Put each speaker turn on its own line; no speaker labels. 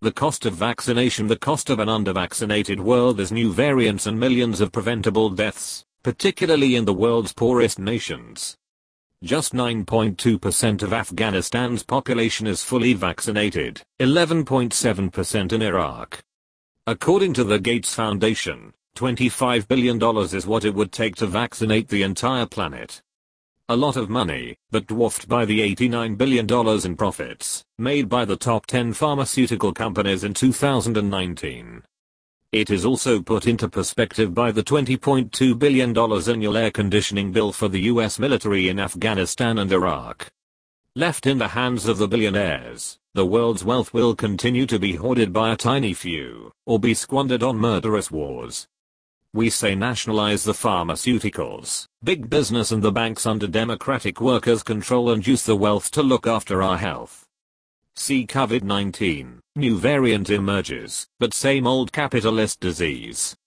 The cost of vaccination. The cost of an undervaccinated world is new variants and millions of preventable deaths, particularly in the world's poorest nations. Just 9.2% of Afghanistan's population is fully vaccinated, 11.7% in Iraq. According to the Gates Foundation, $25 billion is what it would take to vaccinate the entire planet. A lot of money, but dwarfed by the $89 billion in profits made by the top 10 pharmaceutical companies in 2019. It is also put into perspective by the $20.2 billion annual air conditioning bill for the US military in Afghanistan and Iraq. Left in the hands of the billionaires, the world's wealth will continue to be hoarded by a tiny few, or be squandered on murderous wars. We say nationalize the pharmaceuticals, big business and the banks under democratic workers' control, and use the wealth to look after our health. See COVID-19, new variant emerges, but same old capitalist disease.